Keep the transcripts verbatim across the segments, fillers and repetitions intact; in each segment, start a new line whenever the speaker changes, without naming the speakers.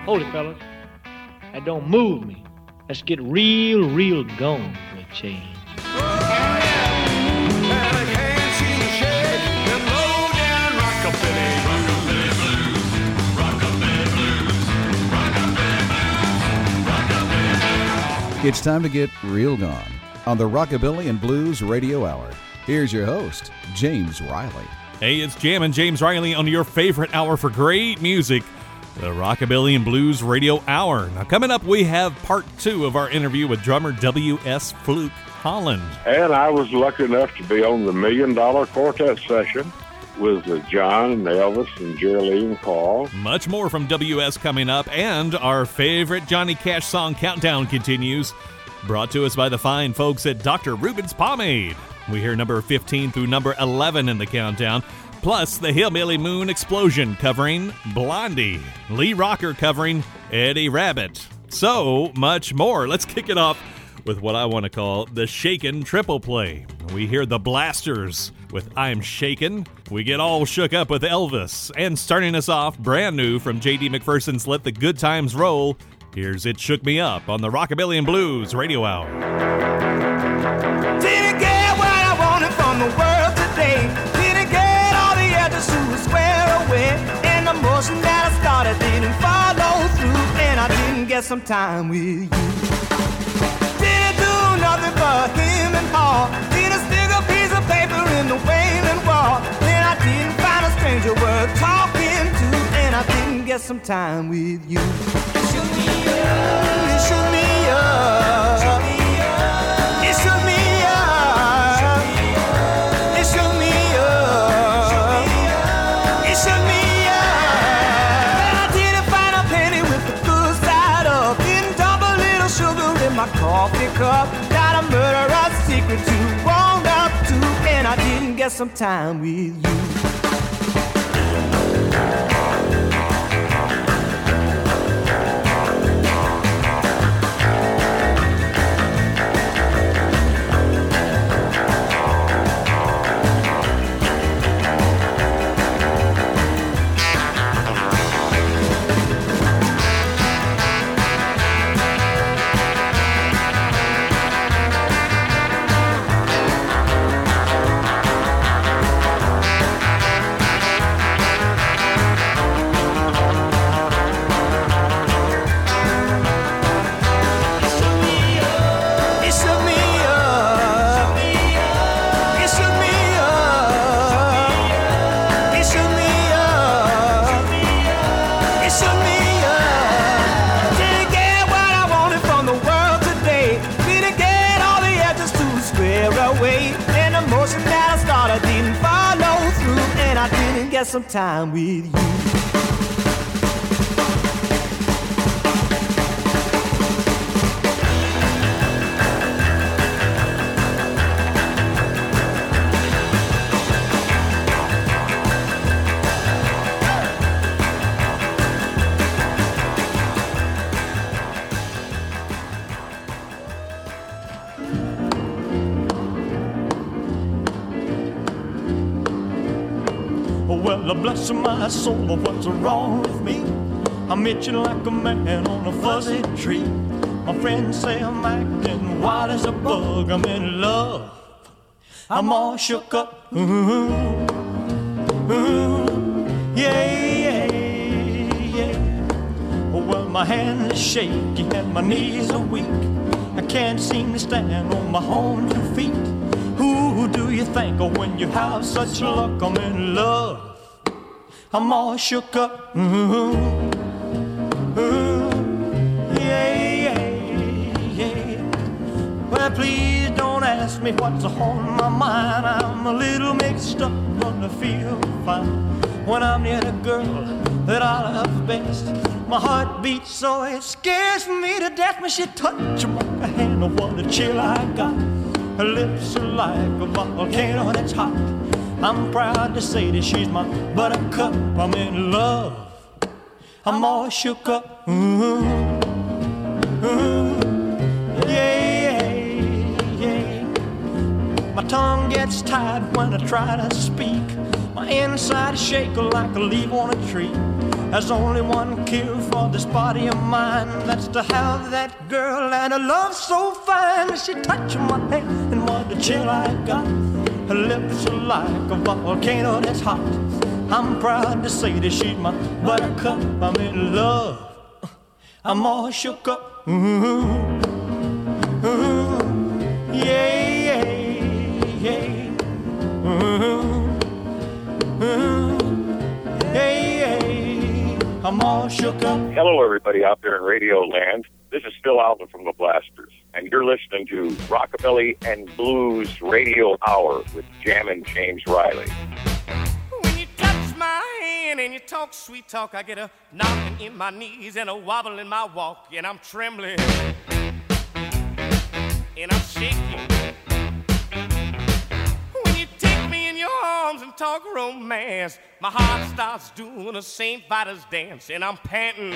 Hold it, fellas. That don't move me. Let's get real, real going for a change.
It's time to get real gone on the Rockabilly and Blues Radio Hour. Here's your host, James Riley.
Hey, it's Jammin' James Riley on your favorite hour for great music, the Rockabilly and Blues Radio Hour. Now, coming up, we have part two of our interview with drummer W S Fluke Holland.
And I was lucky enough to be on the Million Dollar Quartet session with uh, John and Elvis and Jerry Lee and Carl.
Much more from W S coming up, and our favorite Johnny Cash song countdown continues, brought to us by the fine folks at Doctor Rubens Pomade. We hear number fifteen through number eleven in the countdown, plus the Hillbilly Moon Explosion covering Blondie, Lee Rocker covering Eddie Rabbit. So much more. Let's kick it off with what I want to call the Shakin' Triple Play. We hear the Blasters with I'm Shakin'. We get all shook up with Elvis. And starting us off, brand new from J D McPherson's Let the Good Times Roll, here's It Shook Me Up on the Rockabilly and Blues Radio Hour.
Didn't get what I wanted from the world today. Didn't get all the others who was square away. And the motion that I started didn't follow through. And I didn't get some time with you. Didn't do nothing but him and Paul. Didn't stick a piece of paper in the Wailing Wall. And I didn't find a stranger worth talking to. And I didn't get some time with you. It shook me up. It shook me up. It shook me up. It shook me up. It shook me up. I didn't find a penny with the good side up. Didn't dump a little sugar in my coffee cup. Got a murderous secret you wound up to. And I didn't get some time with you. Get some time with you.
Well, bless my soul, what's wrong with me? I'm itching like a man on a fuzzy tree. My friends say I'm acting wild as a bug. I'm in love. I'm all shook up. Ooh, ooh, yeah, yeah, yeah. Well, my hands are shaky and my knees are weak. I can't seem to stand on my own two feet. Who do you think of when you have such luck? I'm in love. I'm all shook up. Ooh, ooh, yeah, yeah, yeah. Well, please don't ask me what's on my mind. I'm a little mixed up, but I feel fine when I'm near the girl that I love best. My heart beats so it scares me to death when she touches my hand. Oh, what a chill I got. Her lips are like a volcano that's hot. I'm proud to say that she's my buttercup. I'm in love. I'm all shook up. Ooh, ooh, yeah, yeah, yeah. My tongue gets tied when I try to speak. My inside is shaking like a leaf on a tree. There's only one cure for this body of mine. That's to have that girl and a love so fine. She touched my hand and what a chill I got. Her lips are like a volcano that's hot. I'm proud to say that she's my buttercup. I'm in love. I'm all shook up. Ooh, ooh, yeah, yeah, yeah. Ooh, ooh, yeah, yeah. I'm all shook up.
Hello, everybody out there in Radio Land. This is Phil Alvin from the Blasters, and you're listening to Rockabilly and Blues Radio Hour with Jammin' James Riley.
When you touch my hand and you talk sweet talk, I get a knocking in my knees and a wobble in my walk, and I'm trembling and I'm shaking. When you take me in your arms and talk romance, my heart starts doing a Saint Vitus dance, and I'm panting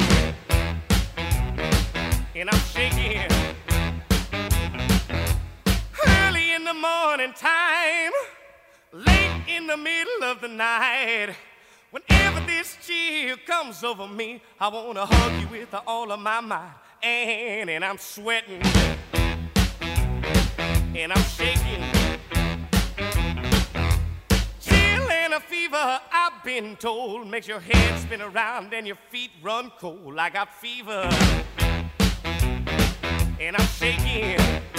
and I'm shaking. Early in the morning time, late in the middle of the night, whenever this chill comes over me, I want to hug you with all of my might. And, and I'm sweating and I'm shaking. Chill and a fever, I've been told, makes your head spin around and your feet run cold. I got fever and I'm shaking.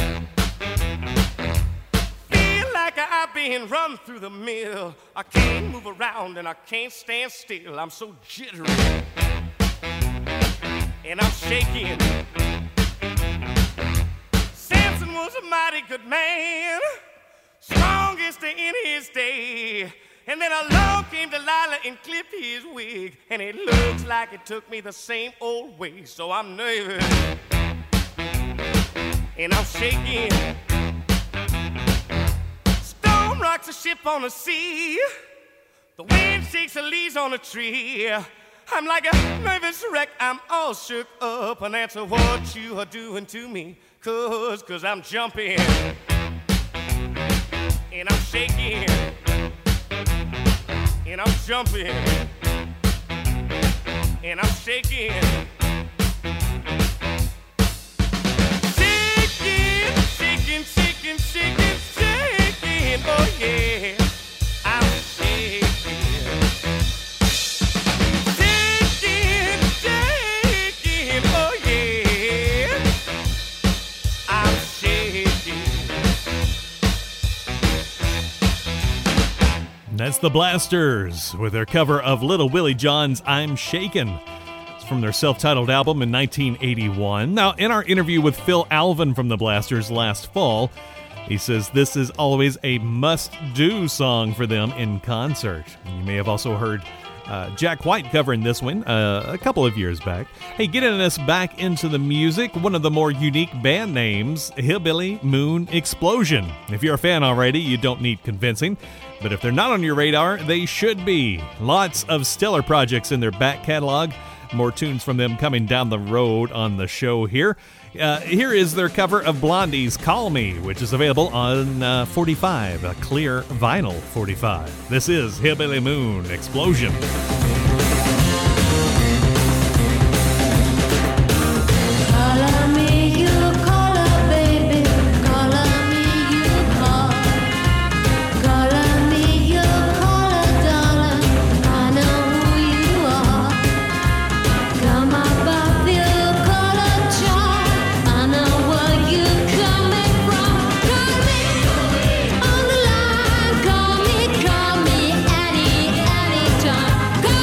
Feel like I've been run through the mill. I can't move around and I can't stand still. I'm so jittery and I'm shaking. Samson was a mighty good man, strongest in his day. And then along came Delilah and clipped his wig, and it looks like it took me the same old way. So I'm nervous and I'm shaking. Storm rocks a ship on the sea, the wind shakes the leaves on a tree. I'm like a nervous wreck, I'm all shook up, and that's what you are doing to me. Cause, cause I'm jumping and I'm shaking and I'm jumping and I'm shaking. Shaking, shaking, shaking, shaking, oh yeah, I'm shaking. Shaking, shaking, oh yeah, I'm shaking.
That's the Blasters with their cover of Little Willie John's I'm Shakin'. From their self-titled album in nineteen eighty-one. Now, in our interview with Phil Alvin from the Blasters last fall, he says this is always a must-do song for them in concert. You may have also heard uh, Jack White covering this one uh, a couple of years back. Hey, getting us back into the music, one of the more unique band names, Hillbilly Moon Explosion. If you're a fan already, you don't need convincing. But if they're not on your radar, they should be. Lots of stellar projects in their back catalog. More tunes from them coming down the road on the show here. Uh, here is their cover of Blondie's Call Me, which is available on uh, forty-five, a clear vinyl forty-five. This is Hillbilly Moon Explosion.
Call me, call me any, any time.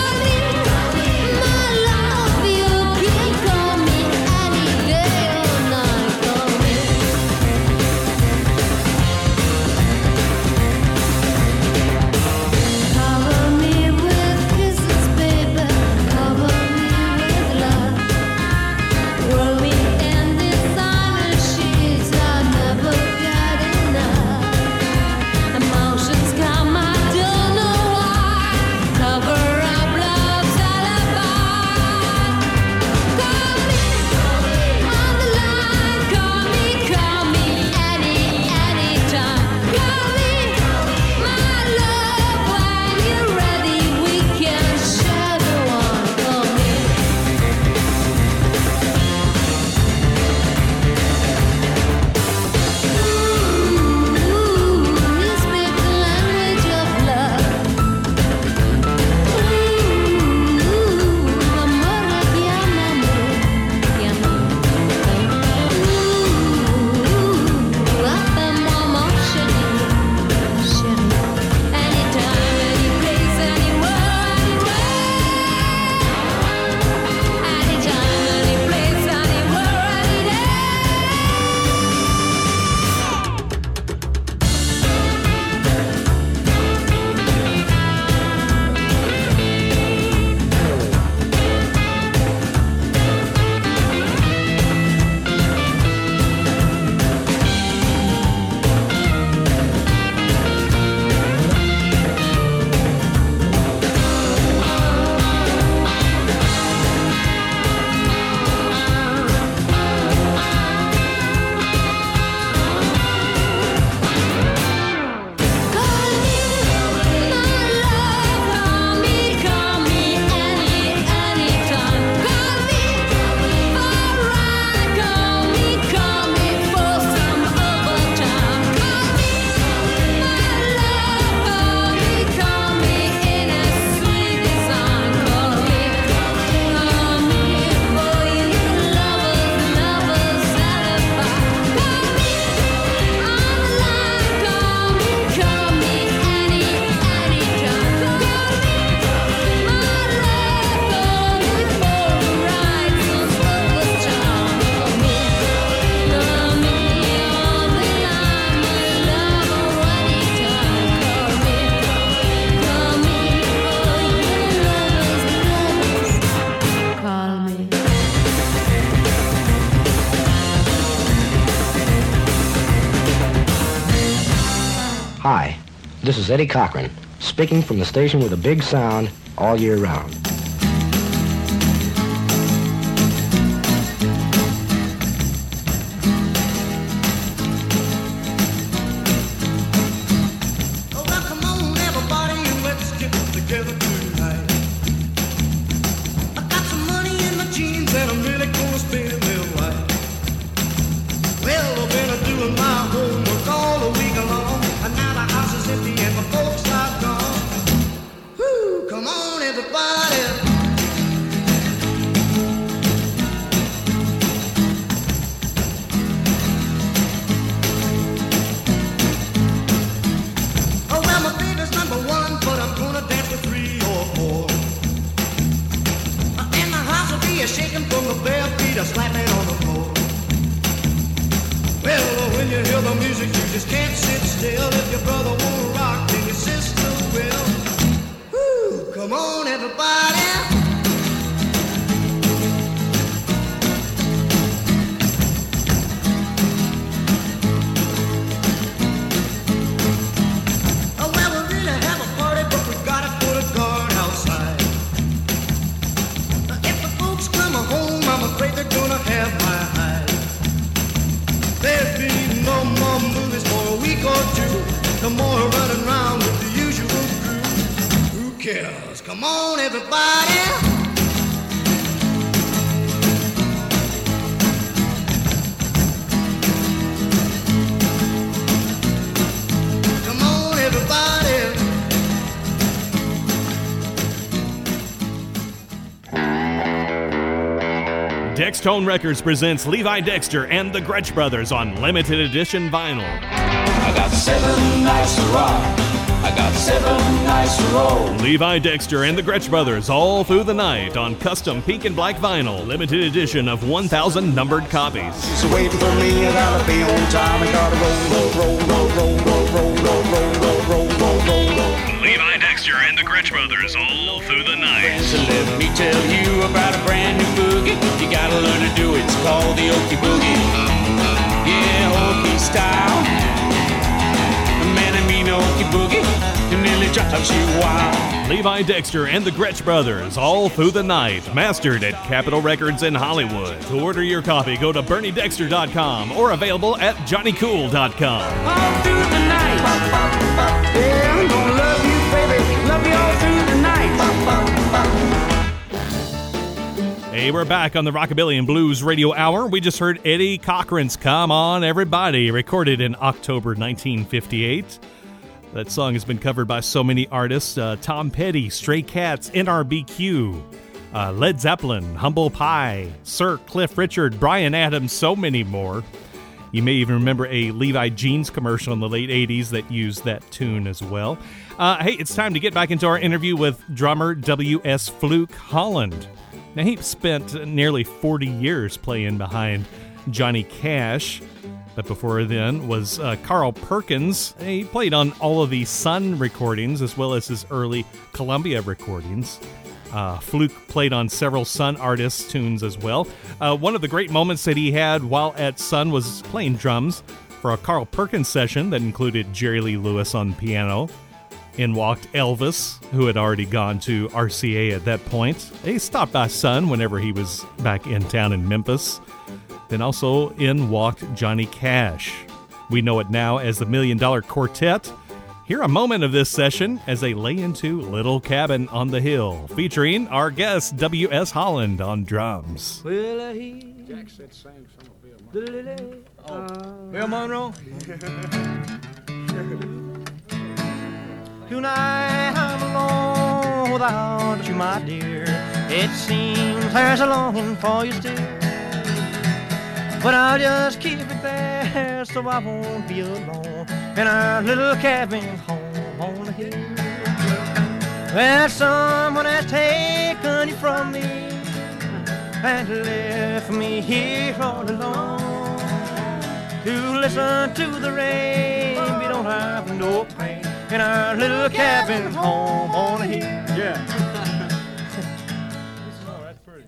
Hi, this is Eddie Cochran, speaking from the station with a big sound all year round.
Oh, well, come on, everybody, and let's get together tonight. I got some money in my jeans, and I'm really gonna spend it right. Well, I've been doing my homework all the week long, and now the house is empty and my folks are gone. Woo, come on, everybody. Oh, well, my baby's number one, but I'm gonna dance with three or four. Uh, And the house will be a shaking from the bare feet a slapping on the floor. Well, when you hear the music, you just can't sit still. If your brother won't rock, then your sister will. Woo, come on, everybody. Oh, well, we really have a party, but we gotta put a guard outside. Uh, If the folks come home, I'm afraid they're gonna have my hide. There'll be no more movies for a week or two. No more running around with the usual crew. Who cares? Come on, everybody. Come on, everybody.
Dextone Records presents Levi Dexter and the Gretsch Brothers on limited edition vinyl.
I got seven nights to rock. I got seven nights to roll.
Levi Dexter and the Gretsch Brothers all through the night on custom pink and black vinyl, limited edition of one thousand numbered copies.
She's waiting for me. I gotta be on time. I gotta roll, roll, roll, roll, roll, roll, roll, roll, roll, roll, roll, roll, roll.
Levi Dexter and the Gretsch Brothers all through the night.
So let me tell you about a brand new boogie. You gotta learn to do it. It's called the Okie Boogie. Yeah, Okie style. Man, I mean Okie Boogie. It nearly drives you wild.
Levi Dexter and the Gretsch Brothers all through the night, mastered at Capitol Records in Hollywood. To order your copy, go to bernie dexter dot com or available at johnny cool dot com.
All through the night. Yeah, I'm gonna love you, baby. Love you all through the night.
Hey, we're back on the Rockabilly and Blues Radio Hour. We just heard Eddie Cochran's Come On Everybody, recorded in October nineteen fifty-eight. That song has been covered by so many artists. Uh, Tom Petty, Stray Cats, N R B Q, uh, Led Zeppelin, Humble Pie, Sir Cliff Richard, Bryan Adams, so many more. You may even remember a Levi Jeans commercial in the late eighties that used that tune as well. Uh, hey, it's time to get back into our interview with drummer W S Fluke Holland. Now, he spent nearly forty years playing behind Johnny Cash, but before then was uh, Carl Perkins. He played on all of the Sun recordings as well as his early Columbia recordings. Uh, Fluke played on several Sun artists' tunes as well. Uh, one of the great moments that he had while at Sun was playing drums for a Carl Perkins session that included Jerry Lee Lewis on piano. In walked Elvis, who had already gone to R C A at that point. He stopped by Sun whenever he was back in town in Memphis. Then also in walked Johnny Cash. We know it now as the Million Dollar Quartet. Hear a moment of this session as they lay into Little Cabin on the Hill, featuring our guest W S Holland on drums.
Well, he Jack said same song of Bill Monroe. Oh, Bill Monroe.
Tonight I'm alone without you, my dear. It seems there's a longing for you still, but I'll just keep it there so I won't be alone in our little cabin home on the hill. Well, someone has taken you from me and left me here all alone to listen to the rain. We don't have no pain in our little cabin home on the hill.
Yeah. Oh, that's pretty.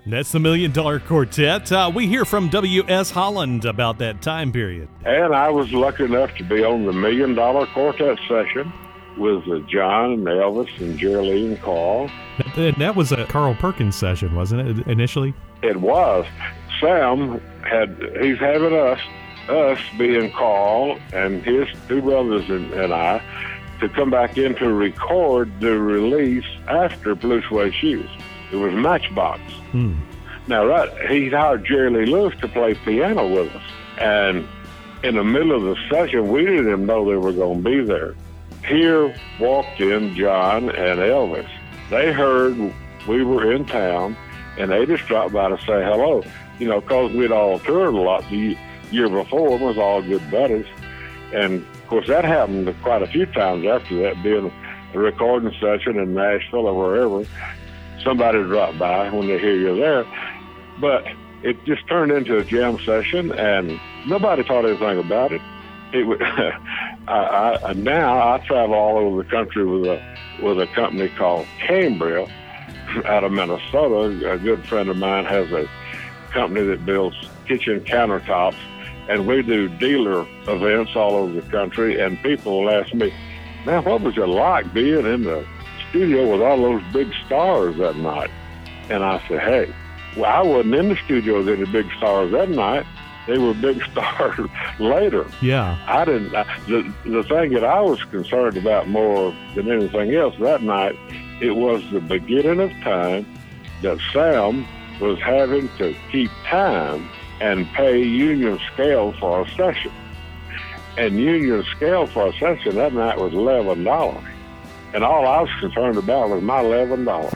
That's the Million Dollar Quartet. Uh, we hear from W S. Holland about that time period.
And I was lucky enough to be on the Million Dollar Quartet session with uh, John and Elvis and Jerry Lee and Carl.
That, that was a Carl Perkins session, wasn't it, initially?
It was. Sam had, he's having us, us being Carl and his two brothers and, and I, to come back in to record the release after Blue Suede Shoes. It was Matchbox.
Hmm.
Now, right, he hired Jerry Lee Lewis to play piano with us. And in the middle of the session, we didn't even know they were going to be there. Here walked in John and Elvis. They heard we were in town, and they just dropped by to say hello. You know, because we'd all toured a lot the year before, was all good buddies. And, of course, that happened quite a few times after that, being a recording session in Nashville or wherever. Somebody dropped by when they hear you're there. But it just turned into a jam session, and nobody thought anything about it. It would, I, I, now I travel all over the country with a with a company called Cambria out of Minnesota. A good friend of mine has a company that builds kitchen countertops, and we do dealer events all over the country, and people will ask me, man, what was it like being in the studio with all those big stars that night? And I said, hey, well, I wasn't in the studio with any big stars that night. They were big stars later.
Yeah.
I didn't, I, the, the thing that I was concerned about more than anything else that night, it was the beginning of time that Sam was having to keep time and pay union scale for a session. And union scale for a session that night was eleven dollars. And all I was concerned about was my eleven dollars.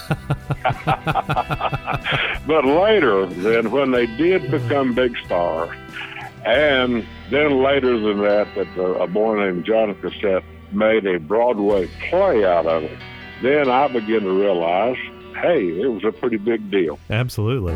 But later, then, when they did become big stars, and then later than that, that uh, a boy named Johnny Cassette made a Broadway play out of it, then I began to realize, hey, it was a pretty big deal.
Absolutely.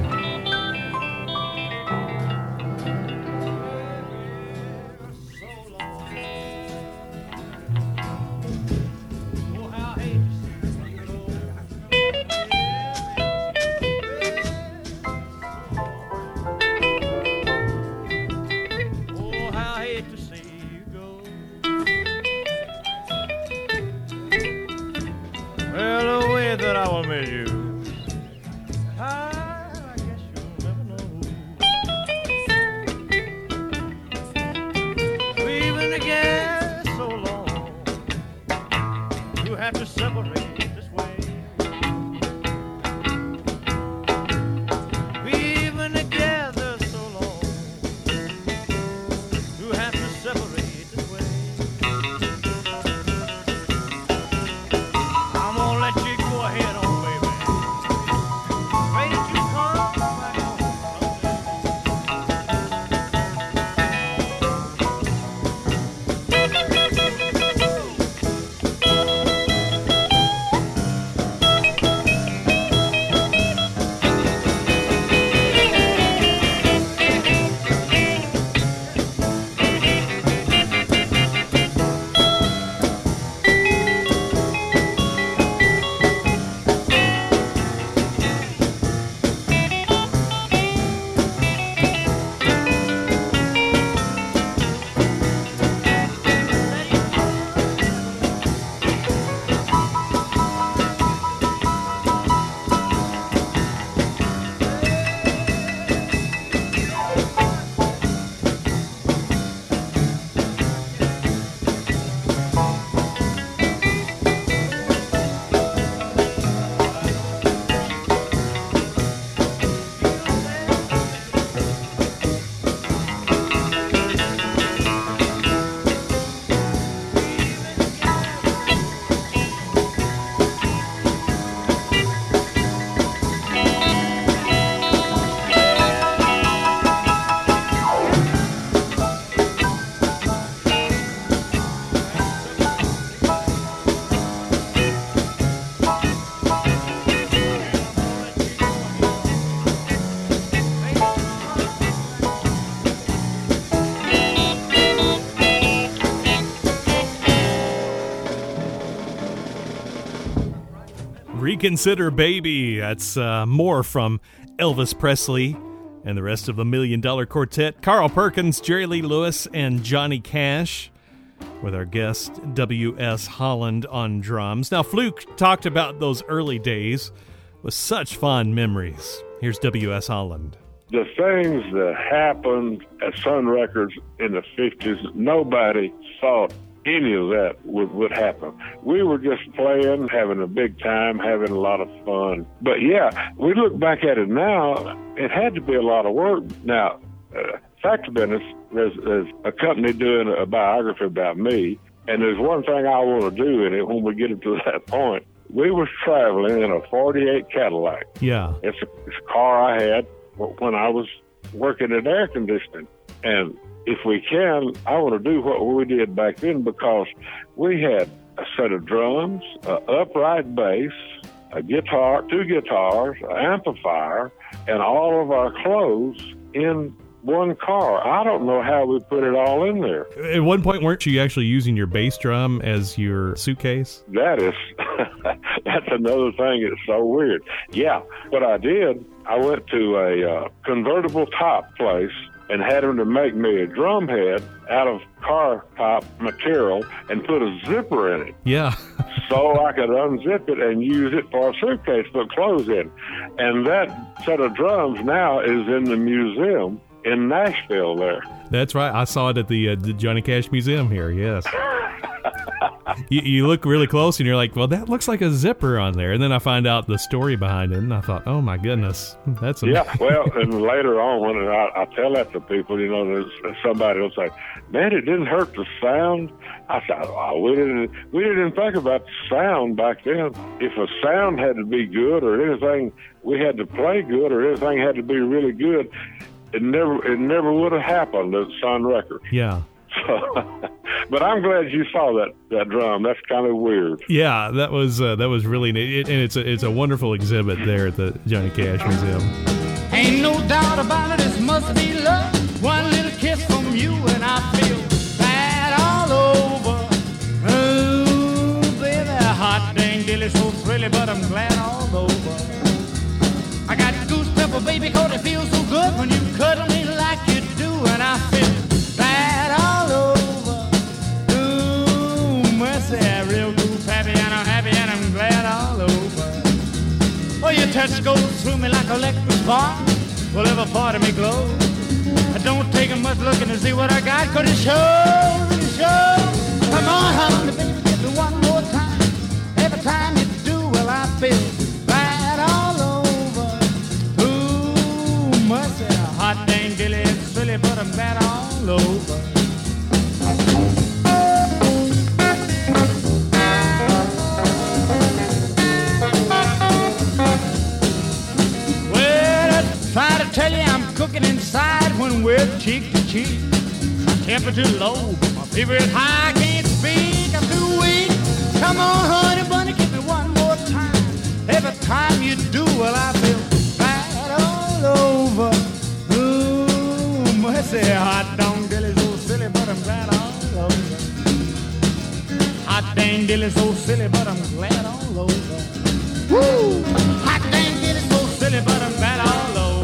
Reconsider Baby. That's uh, more from Elvis Presley and the rest of the Million Dollar Quartet. Carl Perkins, Jerry Lee Lewis, and Johnny Cash, with our guest W S Holland on drums. Now, Fluke talked about those early days with such fond memories. Here's W S Holland.
The things that happened at Sun Records in the fifties, nobody thought any of that would, would happen. We were just playing, having a big time, having a lot of fun. But yeah, we look back at it now, it had to be a lot of work. Now, uh, fact of business, there's, there's a company doing a biography about me, and there's one thing I want to do in it when we get to that point. We was traveling in a forty-eight Cadillac.
Yeah.
It's a, it's a car I had when I was working in air conditioning. And if we can, I want to do what we did back then, because we had a set of drums, an upright bass, a guitar, two guitars, an amplifier, and all of our clothes in one car. I don't know how we put it all in there.
At one point, weren't you actually using your bass drum as your suitcase?
That is, that's another thing that's so weird. Yeah, what I did, I went to a uh, convertible top place and had them to make me a drum head out of car top material and put a zipper in it.
Yeah.
So I could unzip it and use it for a suitcase to put clothes in. And that set of drums now is in the museum in Nashville there.
That's right. I saw it at the, uh, the Johnny Cash Museum here, yes. you, you look really close and you're like, well, that looks like a zipper on there. And then I find out the story behind it, and I thought, oh my goodness, that's amazing.
Yeah, well, and later on, when I, I tell that to people, you know, there's, somebody will say, man, it didn't hurt the sound. I said, oh, we didn't, we didn't think about the sound back then. If a sound had to be good or anything, we had to play good or anything had to be really good, it never, it never would have happened at Sun Records.
Yeah.
So, but I'm glad you saw that, that drum. That's kind of weird.
Yeah, that was uh, that was really neat, and it's a it's a wonderful exhibit there at the Johnny Cash Museum.
Ain't no doubt about it, this must be love. One little kiss from you and I feel bad all over. Ooh, baby, hot dang dilly, so thrilly, but I'm glad all over. I got goose pepper, baby, cause it feels so good when you cuddle me like you do, and I feel bad all over. Ooh, mercy, real goof happy, and I'm happy, and I'm glad all over. Oh, your touch goes through me like electric spark, will every part of me glow. I don't take much looking to see what I got, cause it shows, it shows. Come on, honey, baby, give me one more time. Every time you do, well, I feel bad all over. Mercy, hot dang dilly, it's silly, but I'm glad all over. Well, I try to tell you I'm cooking inside when we're cheek to cheek. My temperature low, but my fever is high, I can't speak, I'm too weak. Come on, honey bunny, give me one more time. Every time you do, well, I feel over. Ooh, mercy, hot dang dilly, so silly, but I'm glad all over. Hot dang dilly, so silly, but I'm glad all over. Woo! Hot dang dilly, so silly, but I'm glad all over.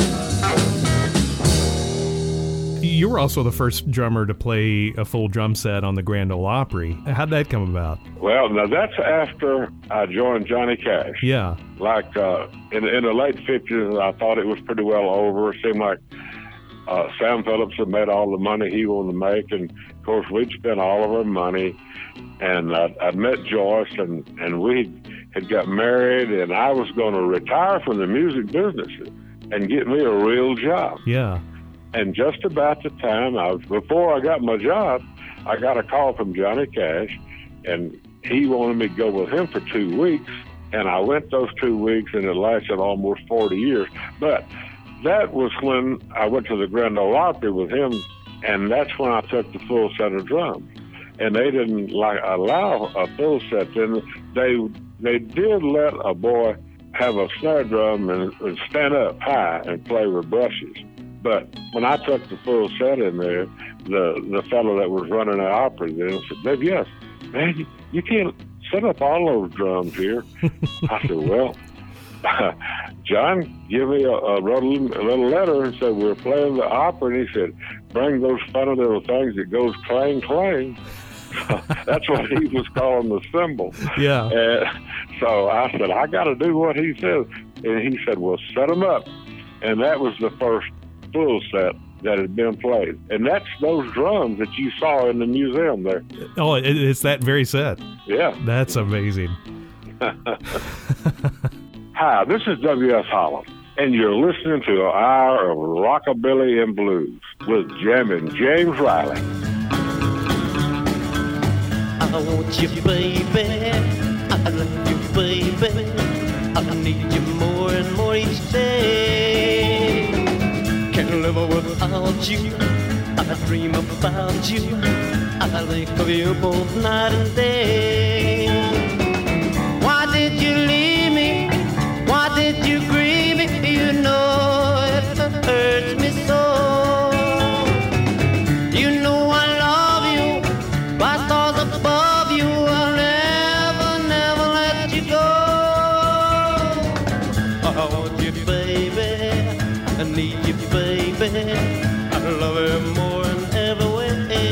You were also the first drummer to play a full drum set on the Grand Ole Opry. How'd that come about?
Well, now that's after I joined Johnny Cash.
Yeah.
Like uh, in, in the late fifties, I thought it was pretty well over. It seemed like uh, Sam Phillips had made all the money he wanted to make, and of course we'd spent all of our money. And I, I met Joyce, and, and we had got married, and I was going to retire from the music business and get me a real job.
Yeah.
And just about the time I was, before I got my job, I got a call from Johnny Cash, and he wanted me to go with him for two weeks. And I went those two weeks, and it lasted almost forty years. But that was when I went to the Grand Ole Opry with him, and that's when I took the full set of drums. And they didn't like allow a full set. Then they they did let a boy have a snare drum and, and stand up high and play with brushes. But when I took the full set in there, the the fellow that was running the Opry then said, "Baby, yes, man, you, you can't set up all those drums here. I said, well, John, give me a, a, little, a little letter and said, we're playing the opera. And he said, bring those funny little things that goes clang, clang. That's what he was calling the cymbal.
Yeah.
And so I said, I got to do what he says. And he said, well, set them up. And that was the first full set that had been played. And that's those drums that you saw in the museum there.
Oh, it, it's that very set.
Yeah.
That's amazing.
Hi, this is W S. Holland, and you're listening to an hour of Rockabilly and Blues with Jammin' James Riley.
I want you, baby. I love you, baby. I need you more and more each day. Can't live without you. I dream about you. I think of you both night and day. Why did you leave me? Why did you grieve me? You know it hurts me so. You know I love you. By stars above you, I'll never, never let you go. I want you, baby. I need you, baby. I love you more than ever way.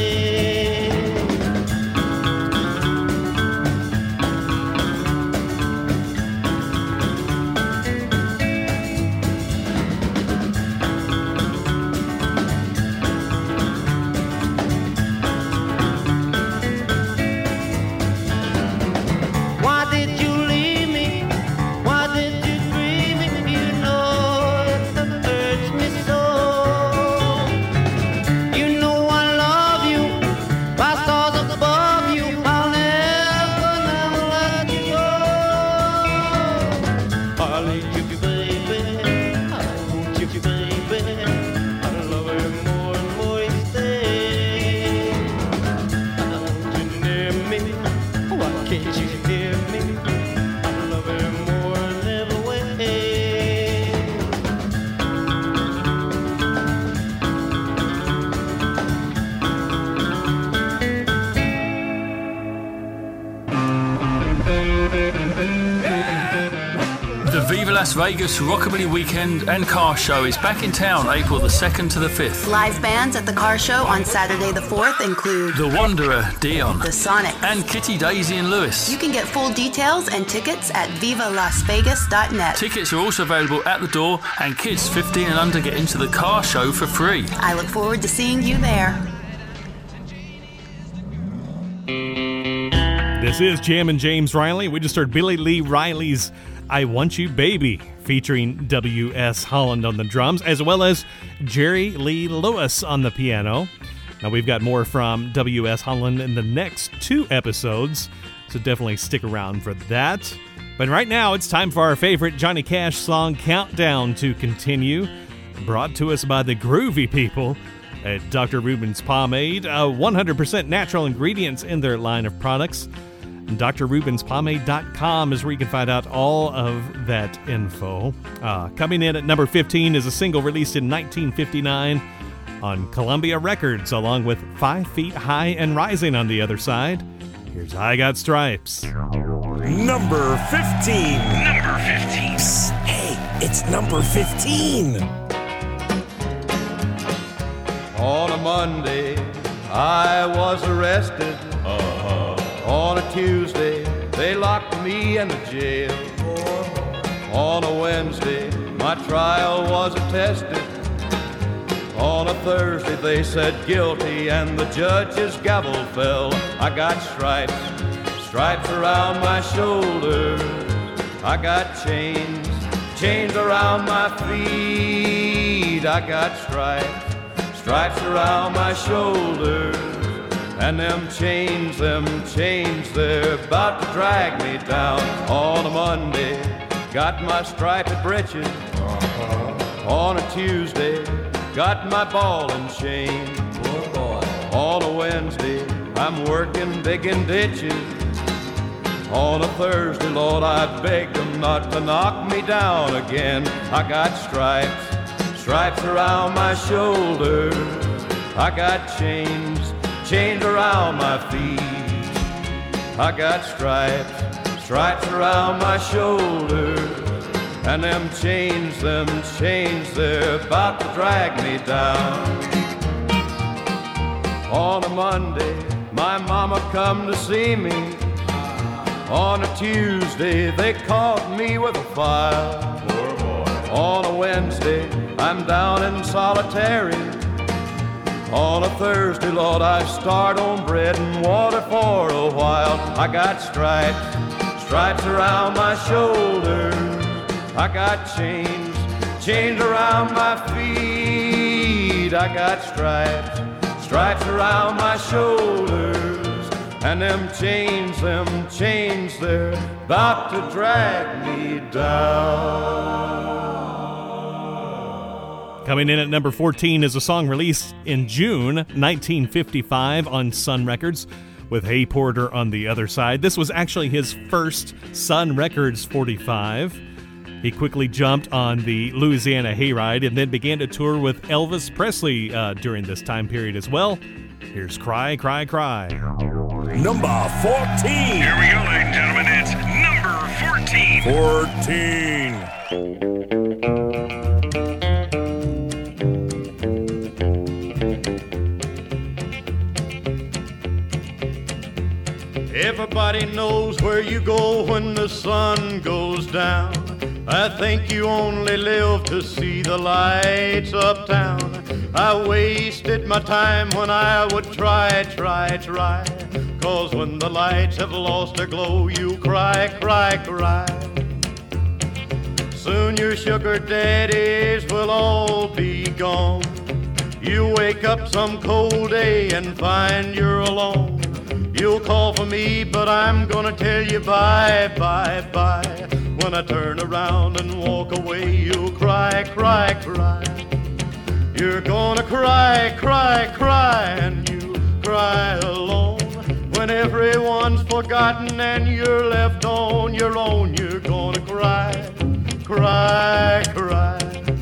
Las Vegas Rockabilly Weekend and Car Show is back in town April the second to the fifth.
Live bands at the Car Show on Saturday the fourth include
The Wanderer, Dion,
The Sonic,
and Kitty, Daisy and Lewis.
You can get full details and tickets at viva las vegas dot net.
Tickets are also available at the door, and kids fifteen and under get into the Car Show for free.
I look forward to seeing you there.
This is Jammin' James Riley. We just heard Billy Lee Riley's I Want You Baby, featuring W S. Holland on the drums, as well as Jerry Lee Lewis on the piano. Now, we've got more from W S. Holland in the next two episodes, so definitely stick around for that. But right now, it's time for our favorite Johnny Cash song countdown to continue, brought to us by the groovy people at Doctor Reuben's Pomade, uh, one hundred percent natural ingredients in their line of products. Dr Rubens Pomade dot com is where you can find out all of that info. Uh, coming in at number fifteen is a single released in nineteen fifty-nine on Columbia Records, along with Five Feet High and Rising on the other side. Here's I Got Stripes.
Number fifteen. Number fifteen. Psst, hey, it's number fifteen.
On a Monday, I was arrested. Uh-huh. On a Tuesday, they locked me in the jail. On a Wednesday, my trial was attested. On a Thursday, they said guilty, and the judge's gavel fell. I got stripes, stripes around my shoulders. I got chains, chains around my feet. I got stripes, stripes around my shoulders. And them chains, them chains, they're about to drag me down. On a Monday, got my striped breeches. Uh-huh. On a Tuesday, got my ball and chain. Oh boy. On a Wednesday, I'm working digging ditches. On a Thursday, Lord, I begged them not to knock me down again. I got stripes, stripes around my shoulders. I got chains, chains around my feet. I got stripes, stripes around my shoulders, and them chains, them chains, they're about to drag me down. On a Monday, my mama come to see me. On a Tuesday, they caught me with a file. On a Wednesday, I'm down in solitary. On a Thursday, Lord, I start on bread and water for a while. I got stripes, stripes around my shoulders. I got chains, chains around my feet. I got stripes, stripes around my shoulders. And them chains, them chains, they're about to drag me down.
Coming in at number fourteen is a song released in June nineteen fifty-five on Sun Records with Hay Porter on the other side. This was actually his first Sun Records forty-five. He quickly jumped on the Louisiana Hayride and then began to tour with Elvis Presley uh, during this time period as well. Here's Cry, Cry, Cry.
Number fourteen.
Here we go, ladies and gentlemen. It's number fourteen.
fourteen.
Everybody knows where you go when the sun goes down. I think you only live to see the lights uptown. I wasted my time when I would try, try, try. Cause when the lights have lost their glow, you cry, cry, cry. Soon your sugar daddies will all be gone. You wake up some cold day and find you're alone. You'll call for me, but I'm gonna tell you bye, bye, bye. When I turn around and walk away, you'll cry, cry, cry. You're gonna cry, cry, cry, and you cry alone. When everyone's forgotten and you're left on your own, you're gonna cry, cry, cry.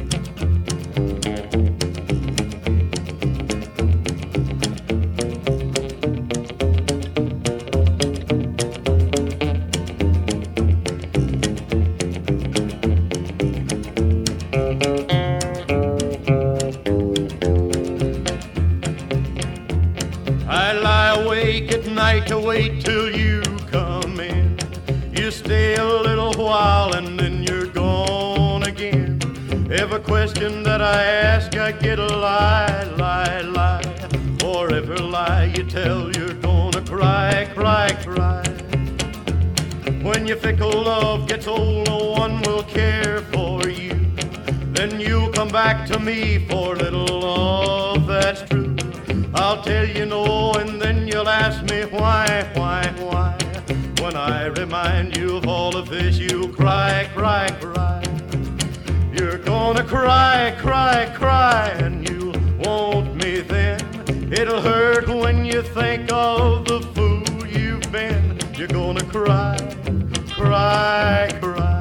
To wait till you come in. You stay a little while and then you're gone again. Every question that I ask, I get a lie, lie, lie. For every lie you tell, you're gonna cry, cry, cry. When your fickle love gets old, no one will care for you. Then you'll come back to me for little love that's true. I'll tell you no, and then you'll ask me why, why, why. When I remind you of all of this, you cry, cry, cry. You're gonna cry, cry, cry, and you want me then. It'll hurt when you think of the fool you've been. You're gonna cry, cry, cry.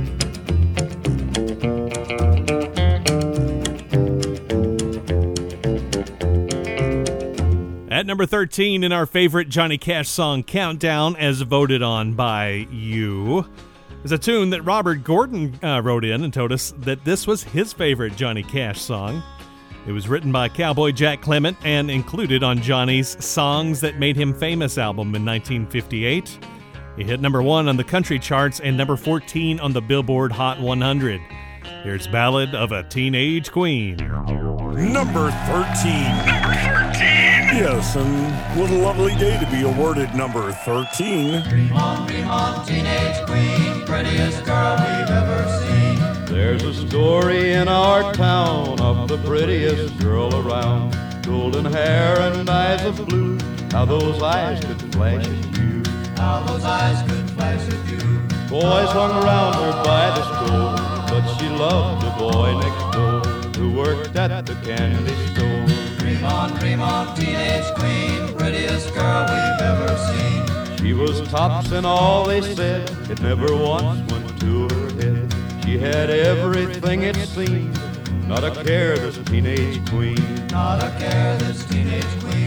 At number thirteen in our favorite Johnny Cash song Countdown, as voted on by you, is a tune that Robert Gordon uh, wrote in and told us that this was his favorite Johnny Cash song. It was written by Cowboy Jack Clement and included on Johnny's Songs That Made Him Famous album in nineteen fifty-eight. It hit number one on the country charts and number fourteen on the Billboard Hot one hundred. Here's Ballad of a Teenage Queen.
Number thirteen.
Number thirteen.
Yes, and what a lovely day to be awarded number thirteen.
Dream on, dream on, teenage queen, prettiest girl we've ever seen.
There's a story in our town of the prettiest girl around. Golden hair and eyes of blue, how those eyes could flash at you.
How those eyes could flash at you.
Boys hung around her by the stove, but she loved the boy next door who worked at the candy store.
Dream on, dream on, teenage queen, prettiest girl we've ever seen.
She was tops in all they said, it never once went to her head. She had everything it seemed, not a care this teenage queen.
Not a care this teenage queen.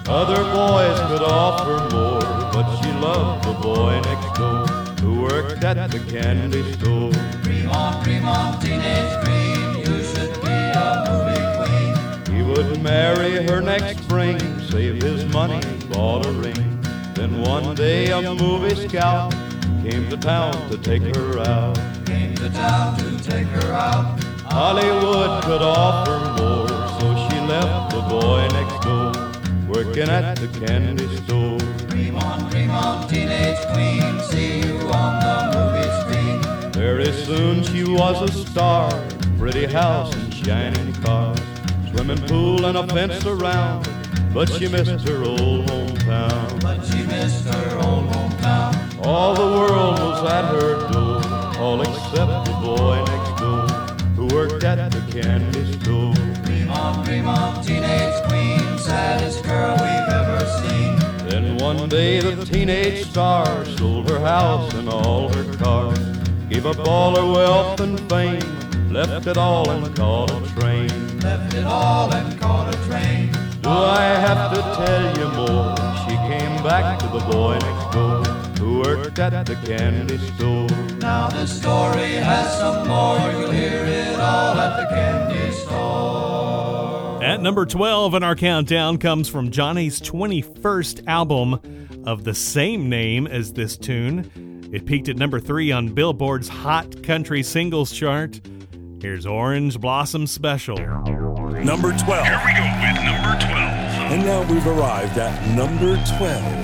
Other boys could offer more, but she loved the boy next door who worked at the candy store.
Dream on, dream on, teenage dream, you should be a movie queen.
He would marry her next spring, save his money, bought a ring. Then one day a movie scout came to town to take her out.
Came to town to take her out.
Hollywood could offer more, so she left the boy next door, working at the candy store.
Dream on, dream on, teenage queen, see you on the movie screen.
Very soon she was a star, pretty house and shining cars, swimming pool and a fence around, but she missed her old hometown.
But she missed her old hometown.
All the world was at her door, all except the boy next door who worked at the candy store.
Dream on, dream on, teenage queen, saddest girl we've ever seen.
Then one day the teenage star sold her house and all her cars, gave up all her wealth and fame, left it all and caught a train.
Left it all and caught a train.
Do I have to tell you more? She came back to the boy next door who worked at the candy store.
Now this story has some more, you'll hear it all at the candy store.
At number twelve in our countdown comes from Johnny's twenty-first album of the same name as this tune. It peaked at number three on Billboard's Hot Country Singles chart. Here's Orange Blossom Special.
Number twelve.
Here we go with number twelve.
And now we've arrived at number twelve.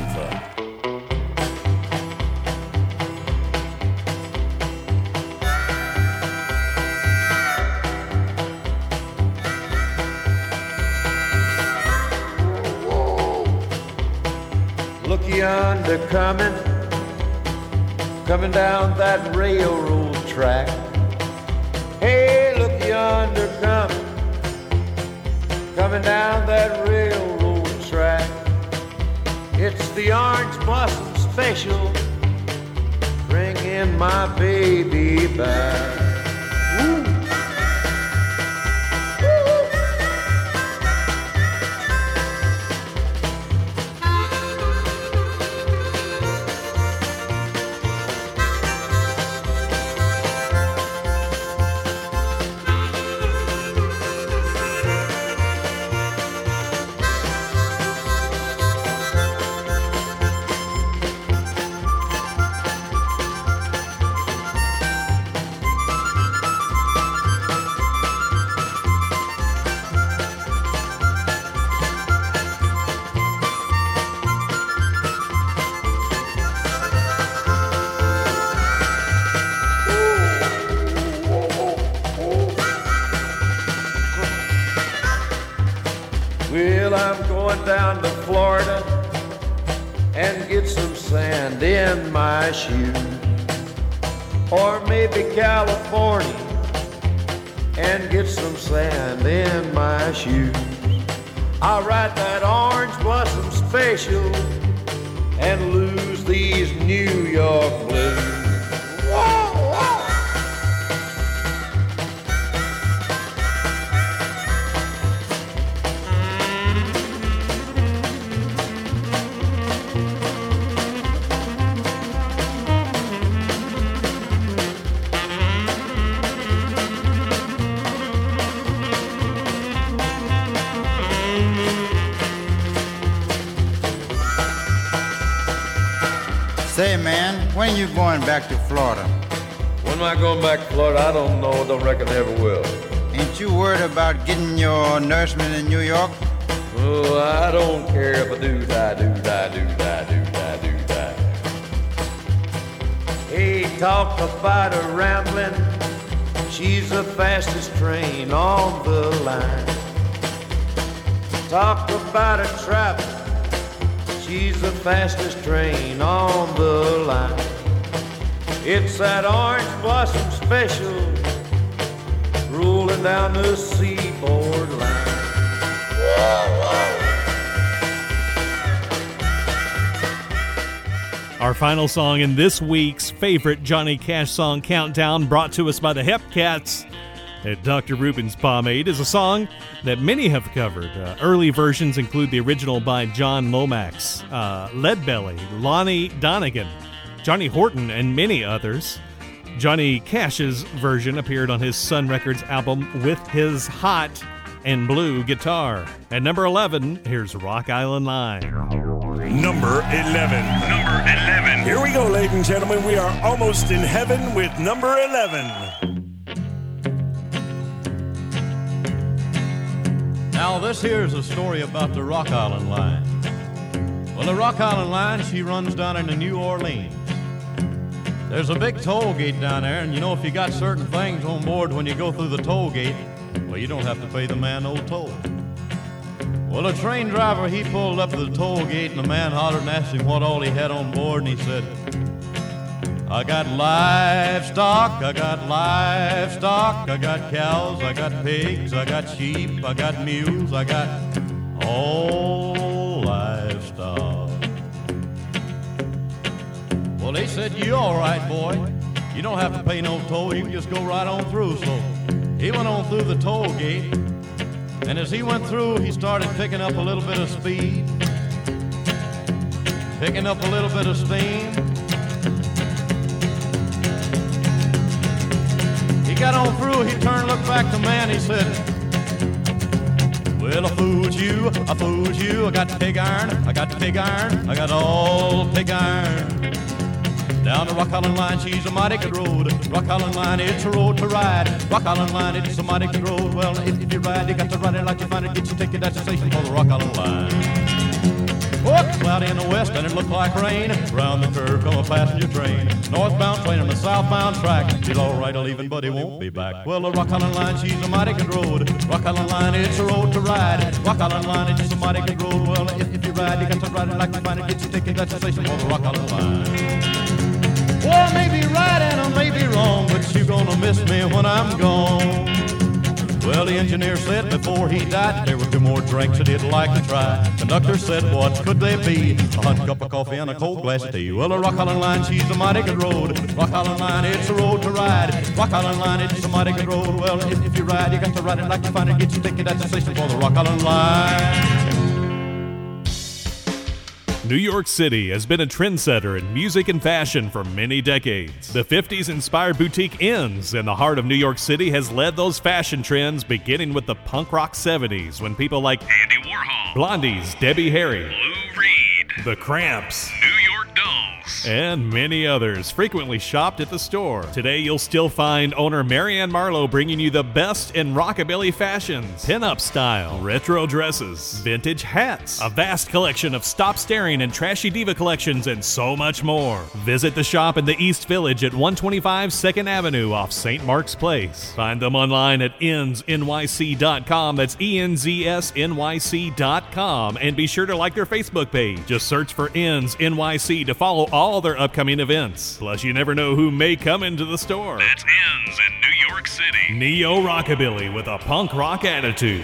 Look yonder coming, coming down that railroad track. Hey, look yonder coming, coming down that railroad track. It's the Orange Blossom Special, bringing my baby back. Woo. Well, I'm going down to Florida and get some sand in my shoes. Or maybe California and get some sand in my shoes. I'll ride that Orange Blossom Special and lose these New York blues. Whoa, whoa.
Say, man, when are you going back to Florida?
When am I going back to Florida? I don't know. Don't reckon I ever will.
Ain't you worried about getting your nourishment in New York?
Oh, I don't care if I do die, do die, do die, do die, do die. Hey, talk about her rambling. She's the fastest train on the line. Talk about her travel. She's the fastest train on the line. It's that Orange Blossom Special rolling down the seaboard line. Whoa, whoa.
Our final song in this week's favorite Johnny Cash song countdown, brought to us by the Hepcats. at Doctor Reuben's Pomade is a song that many have covered. Uh, early versions include the original by John Lomax, uh, Leadbelly, Lonnie Donegan, Johnny Horton, and many others. Johnny Cash's version appeared on his Sun Records album with his hot and blue guitar. At number eleven, here's Rock Island Line.
Number eleven.
Number eleven.
Here we go, ladies and gentlemen. We are almost in heaven with number eleven.
Now, this here is a story about the Rock Island Line. Well, the Rock Island Line, she runs down into New Orleans. There's a big toll gate down there, and you know, if you got certain things on board when you go through the toll gate, well, you don't have to pay the man no toll. Well, the train driver, he pulled up to the toll gate, and the man hollered and asked him what all he had on board, and he said, I got livestock, I got livestock, I got cows, I got pigs, I got sheep, I got mules, I got all livestock. Well, they said, you all right, boy. You don't have to pay no toll, you can just go right on through. So he went on through the toll gate, and as he went through, he started picking up a little bit of speed, picking up a little bit of steam. He got on through, he turned, looked back to man, he said, well, I fooled you, I fooled you, I got pig iron, I got pig iron, I got all pig iron. Down the Rock Island Line, she's a mighty good road. Rock Island Line, it's a road to ride. Rock Island Line, it's a mighty good road. Well, if, if you ride, you got to ride it like you find it. Get your ticket at the station for the Rock Island Line. Oh, it's cloudy in the west and it looked like rain. Round the curve come a passenger train. Northbound train on the southbound track. He's all right to leaving, but he won't be back. Well, the Rock Island Line, she's a mighty good road. Rock Island Line, it's a road to ride. Rock Island Line, it's a mighty good road. Well, if, if you ride, you got to ride it like you find it. Get your ticket at the station for the Rock Island Line. Well, I may be right and I may be wrong, but you're gonna miss me when I'm gone. Well, the engineer said before he died there were two more drinks that he'd like to try. Conductor said, what could they be? A hot cup of coffee and a cold glass of tea. Well, the Rock Island Line, she's a mighty good road. Rock Island Line, it's a road to ride. Rock Island Line, it's a mighty good road. Well, if, if you ride, you got to ride it like you find it. Get your ticket at the station for the Rock Island Line.
New York City has been a trendsetter in music and fashion for many decades. The fifties-inspired boutique Inns in the heart of New York City has led those fashion trends, beginning with the punk rock seventies, when people like
Andy Warhol,
Blondie's Debbie Harry,
Lou Reed,
The Cramps,
New York Dolls,
and many others frequently shopped at the store. Today, you'll still find owner Marianne Marlowe bringing you the best in rockabilly fashions, pin-up style, retro dresses, vintage hats, a vast collection of Stop Staring and Trashy Diva collections, and so much more. Visit the shop in the East Village at one twenty-five second Avenue off Saint Mark's Place. Find them online at enz n y c dot com. That's E N Z S N Y C dot com. And be sure to like their Facebook page. Just search for Enz N Y C to follow all their upcoming events. Plus, you never know who may come into the store.
That's Enz in New York City.
Neo Rockabilly with a punk rock attitude.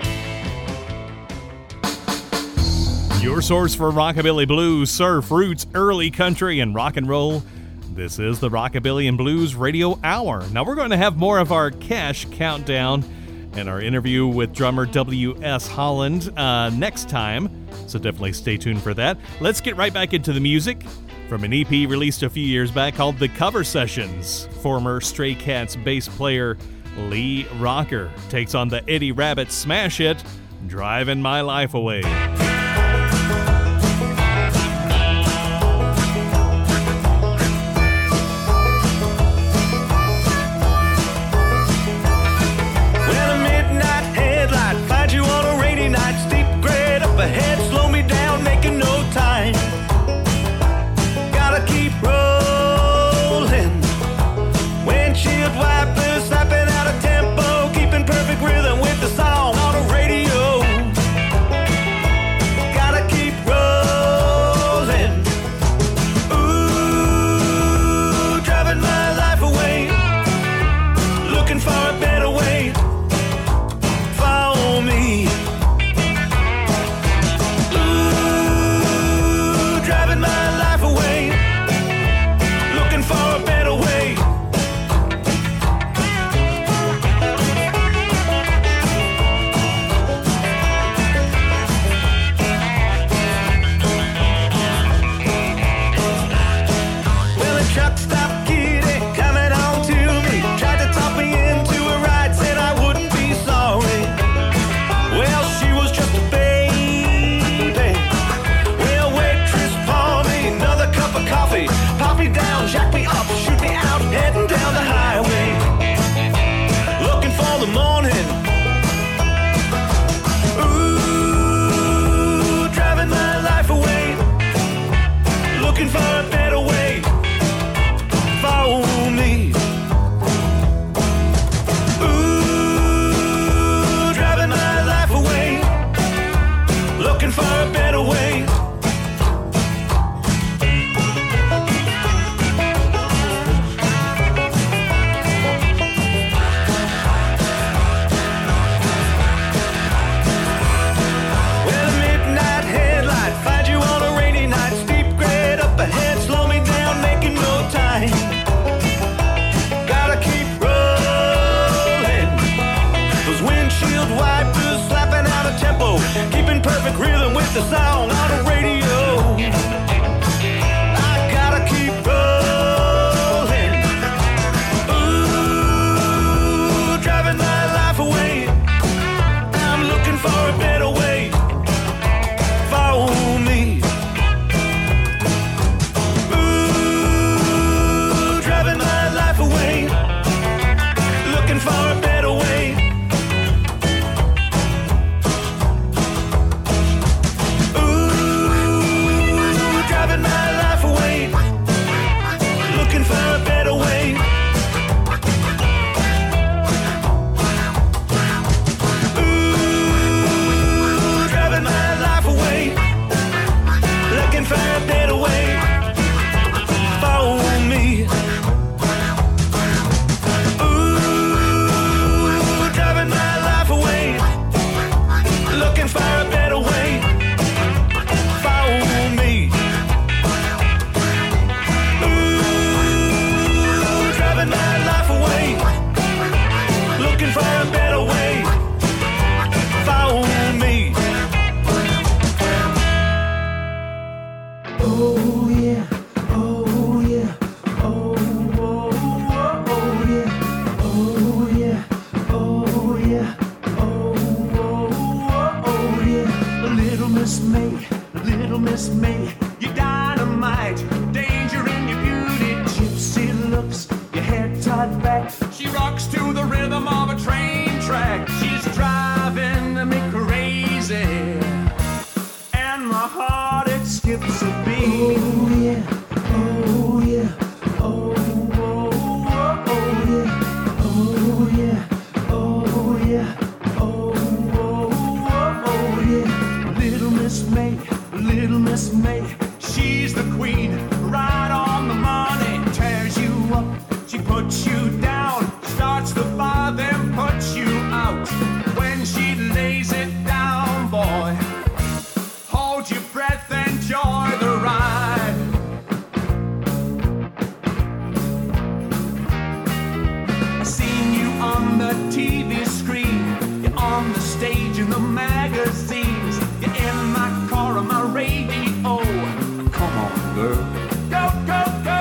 Your source for rockabilly blues, surf, roots, early country, and rock and roll. This is the Rockabilly and Blues Radio Hour. Now we're going to have more of our Cash Countdown and our interview with drummer W S Holland uh, next time, so definitely stay tuned for that. Let's get right back into the music from an E P released a few years back called The Cover Sessions. Former Stray Cats bass player Lee Rocker takes on the Eddie Rabbit smash hit, Driving My Life Away.
Ahead, slow me down, making no time. Gotta keep rolling. Windshield wipers slapping out of tempo, keeping perfect rhythm with the song on the radio. Stop, kitty, coming on to me. Tried to talk me into a ride, said I wouldn't be sorry. Well, she was just a baby. Well, waitress, pour me another cup of coffee. Pop me down, jack me up, shoot me out, heading down the highway. Looking for the morning. Ooh, driving my life away. Looking for a better way. Follow me. Ooh, driving my life away. Looking for a better way. Well, a midnight headlight, find you on a rainy night. Steep grade up ahead, slow me down, making no time. Gotta keep rolling. Those windshield wipers slapping out a tempo, keeping perfect rhythm with the song on the radio. I gotta keep rolling. Ooh, driving my life away. I'm looking for a better way. Follow me. Ooh, driving my life away. Looking for a better way. Ooh, driving my life away. Looking for a better way. Ooh, driving my life away. Looking for a better way. Follow me. Ooh, driving my life away. Looking for a better way. Follow me. Ooh, driving my life away. Looking for a better way. Follow me. Oh yeah, oh yeah, oh, oh, oh, oh yeah, oh yeah, oh yeah, oh, oh, oh yeah. Little Miss May, little Miss May, you dynamite, danger in your beauty, gypsy looks, your hair tied back. She rocks to the rhythm of a train track. She's driving me crazy, and my heart it skips a beat. Oh yeah, oh yeah, oh, oh, oh, oh yeah, oh yeah, oh yeah, oh, oh, oh, oh yeah. Little Miss May, little Miss May, she's the queen, right on the money. Tears you up, she puts you down, starts the fire, then puts you out. When she lays it down, boy, hold your breath, enjoy the ride. I seen you on the T V screen, you're on the stage in the magazines, you're in my car on my radio. Come on, girl, go, go, go.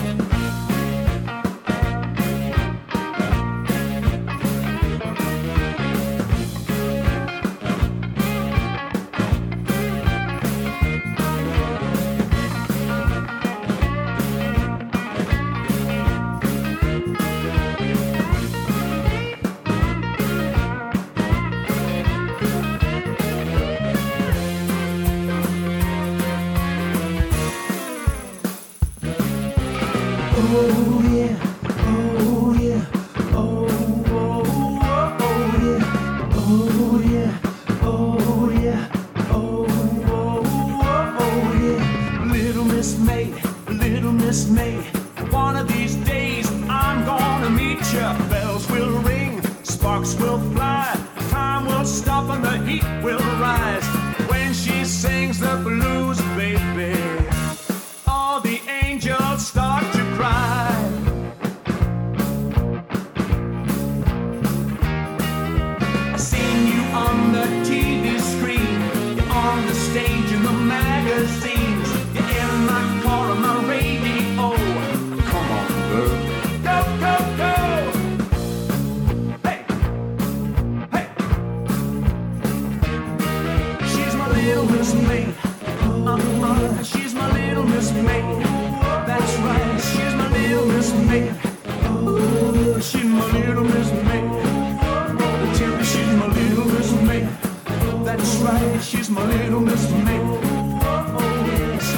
Oh yeah, oh yeah, oh, oh, oh, oh yeah, oh yeah, oh yeah, oh, oh, oh, oh yeah. Little Miss May, little Miss May, one of these days I'm gonna meet ya. Bells will ring, sparks will fly, time will stop and the heat will rise. When she sings the blues, baby, all the angels start to cry. I seen you on the T V screen, you're on the stage in the magazines, you're in my car on my radio. Come
May. Oh, she's my little Miss May. They tell me she's my little Miss May. That's right, she's my little Miss May. Oh, yes.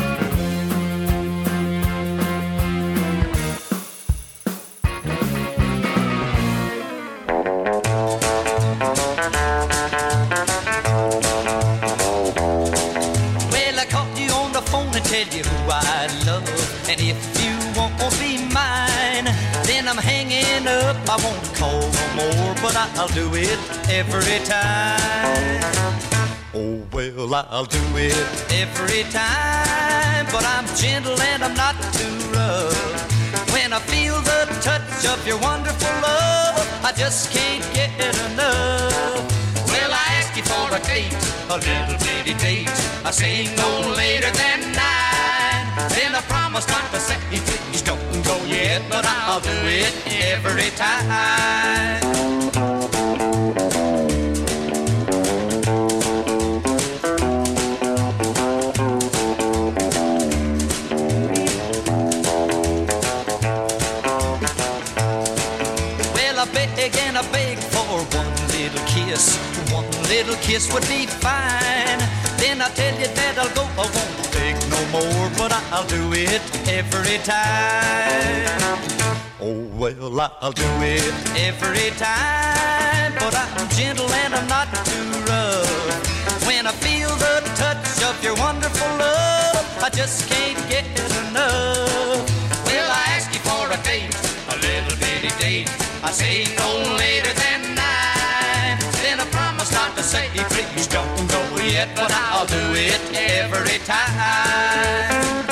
Tell you who I love, and if you won't be mine, then I'm hanging up. I won't call no more, but I'll do it every time. Oh well, I'll do it every time, but I'm gentle and I'm not too rough. When I feel the touch of your wonderful love, I just can't get enough. Well, I ask you for a date, a little bitty date. I say no later than nine. Then I promise not to say, please don't go yet, but I'll do it every time. Well, I beg and I beg for one little kiss. One little kiss would be fine. Then I tell you that I'll go, I won't beg no more, but I'll do it every time. Oh well, I'll do it every time, but I'm gentle and I'm not too rough. When I feel the touch of your wonderful love, I just can't get enough. Well, I ask you for a date, a little bitty date. I say no later than nine. Then I promise not to say, please don't go yet, but I'll do it every time.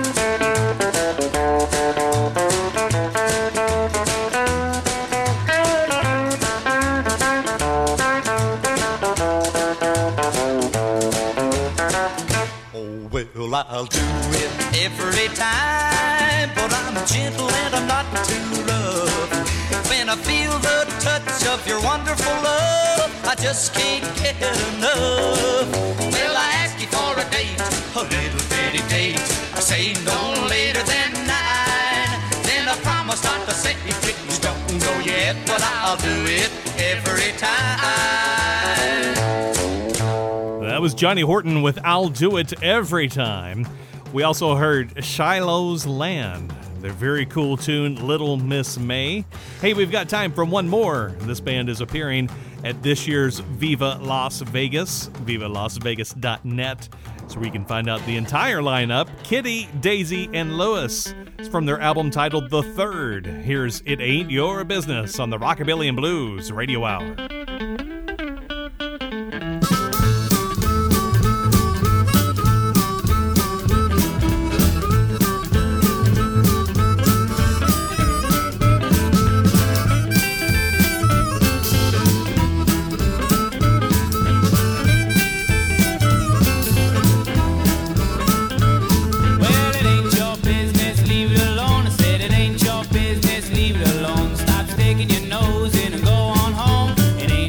Oh well, I'll do it every time, but I'm gentle and I'm not too rough. When I feel the touch of your wonderful love, I just can't get enough. Well, I ask you for a date, a little bitty date. I say no later than nine. Then I promise not to say, please don't go yet, but I'll do it every time.
That was Johnny Horton with I'll Do It Every Time. We also heard Shiloh's Land, their very cool tune, Little Miss May. Hey, we've got time for one more. This band is appearing at this year's Viva Las Vegas, viva las vegas dot net, so we can find out the entire lineup. Kitty, Daisy, and Lewis. It's from their album titled The Third. Here's It Ain't Your Business on the Rockabilly and Blues Radio Hour.
Leave it alone. Stop sticking your nose in and go on home. It ain't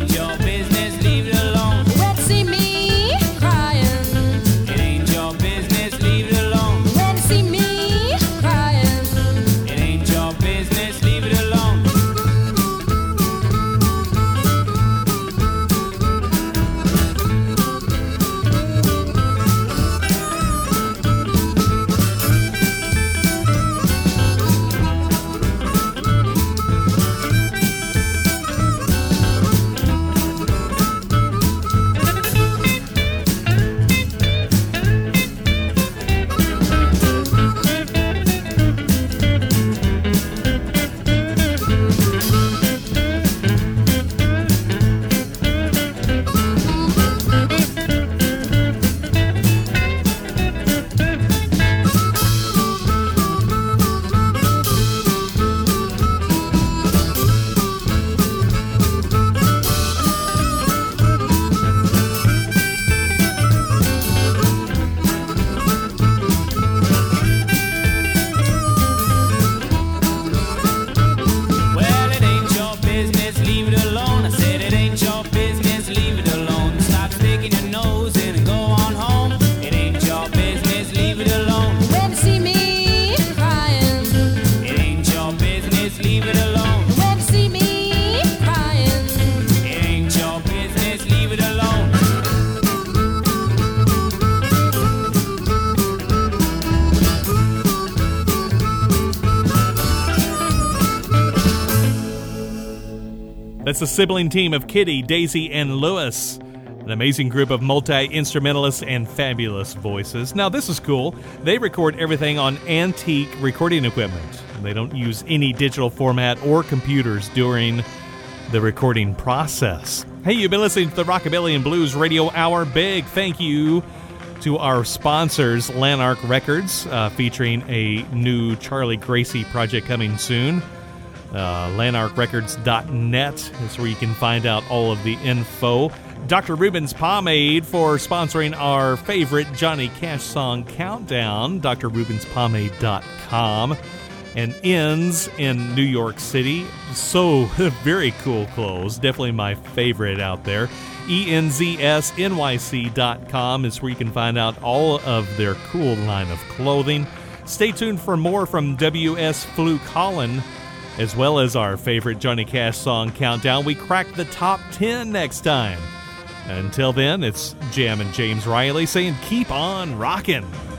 That's the sibling team of Kitty, Daisy, and Lewis. An amazing group of multi-instrumentalists and fabulous voices. Now, this is cool. They record everything on antique recording equipment. They don't use any digital format or computers during the recording process. Hey, you've been listening to the Rockabilly and Blues Radio Hour. Big thank you to our sponsors, Lanark Records, uh, featuring a new Charlie Gracie project coming soon. Uh, lanark records dot net is where you can find out all of the info. Doctor Rubens Pomade for sponsoring our favorite Johnny Cash song countdown, D R rubens pomade dot com. And Ends in New York City. So very cool clothes. Definitely my favorite out there. E N Z S N Y C dot com is where you can find out all of their cool line of clothing. Stay tuned for more from W S Fluke Holland, as well as our favorite Johnny Cash song countdown. We crack the top ten next time. Until then, it's Jam and James Riley saying keep on rockin'.